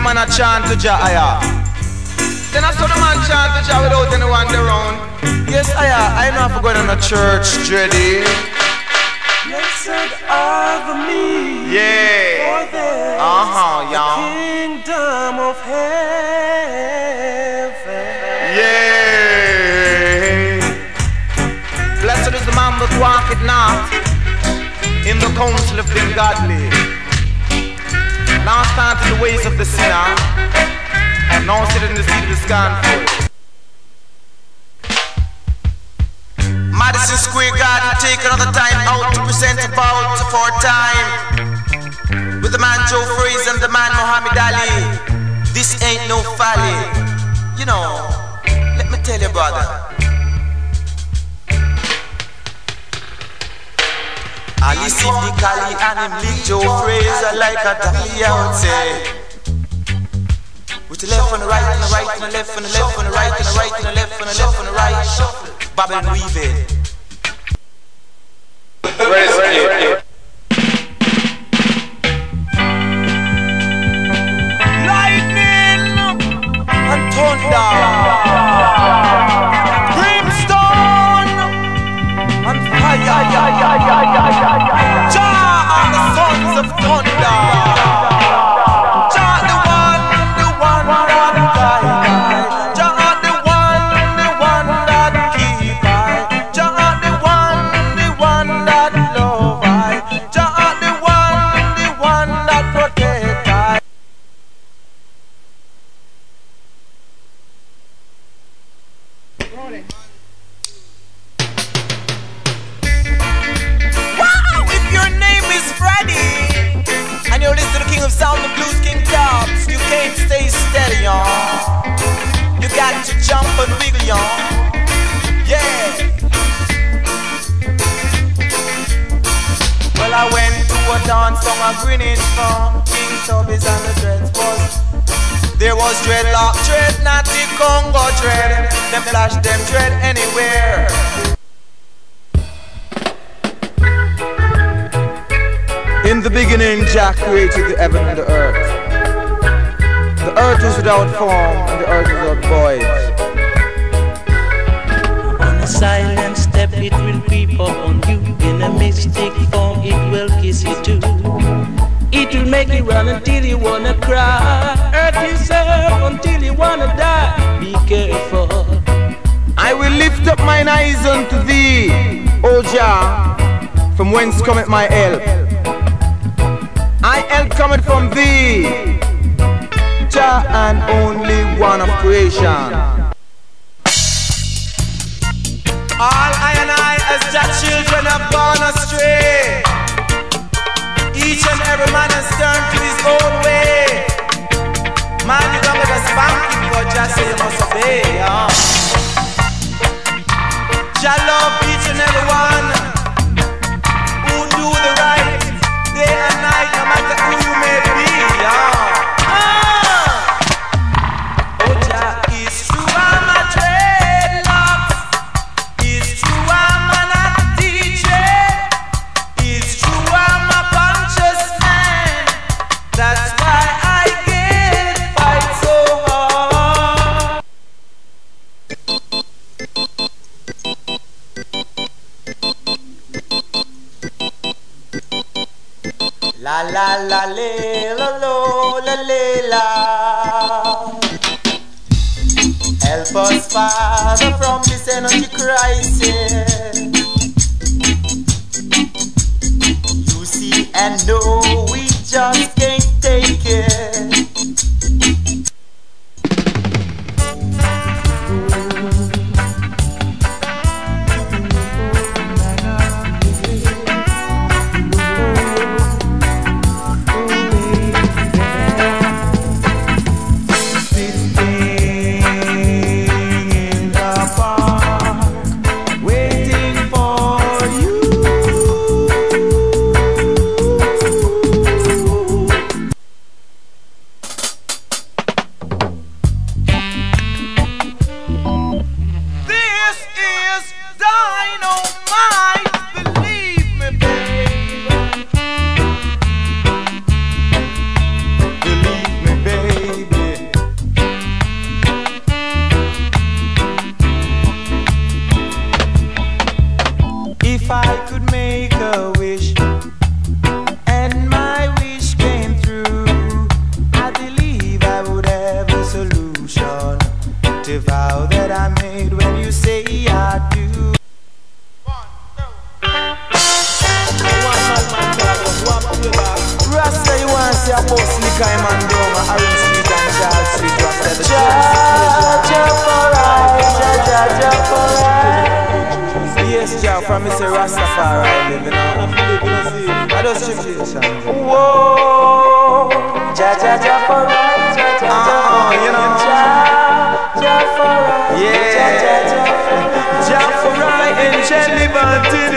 man a chant to Jah aya. Then I saw the man chant to Jah without anyone around. Yes, I know if I'm going on a church, Dreddy. Blessed are the meek, yeah. For theirs yeah. the kingdom of heaven. Yeah. Blessed is the man that walketh not in the counsel of the ungodly, now stand in the ways of the sinner, and now sit in the seat of the scornful. Madison Square Garden, take another time out to present about for time with the man Joe Frazier and the man Muhammad Ali. This ain't no folly. You know, let me tell you, brother. Ali Sidney Kali and him lead Joe Frazier like a dolly, I would say. With the left and the right and the right and the left and the left and the right and the right and the left and the left and the right. Babylon weaving. Lightning and thunder, brimstone and fire. Jah and the sons of thunder. Jah the one that guide. Jah the one that keep I. Jah the one that love I. Jah the one that protect I. Wow! If your name is Freddie and you're listening to the King of Sound, the Blues King Dubs, you can't stay steady, y'all. You got to jump and wiggle, y'all. Yeah. Well, I went to a dance on a Greenwich Farm. King Tubbies and the Dreads was. There was dreadlock dread, not the Congo dread. Them flash them dread anywhere. In the beginning, Jah created the heaven and the earth. The earth was without form and the earth without void. On a silent step it will creep up on you. In a mystic form it will kiss you too. It will make you run until you wanna cry. Hurt yourself until you wanna die. Be careful. I will lift up mine eyes unto thee, O Jah, from whence cometh my help. My help cometh from thee, Jah and only one of creation. All I and I as Jah children have gone astray. Each and every man has turned to his own way. Man, you don't get a spanking, but Jah say you must obey. Jah love each and every one who do the right day and night, no matter who you may be. Oh, Jah is true, I'm a dreadlocks. It's true, I'm not DJ. It's true, I'm a conscious man. That's why I get fight so hard. La la la le la lo la le la. Help us, Father, from this energy crisis. You see and know we just can't take it. Cayman Dome, Orange Street and Charles Street. Yes, Jah, from Mr. Rastafari living on. I just tribulation. Whoa, Jah for right, you know. Jah for right, yeah. Jah for right, and Jah liberty.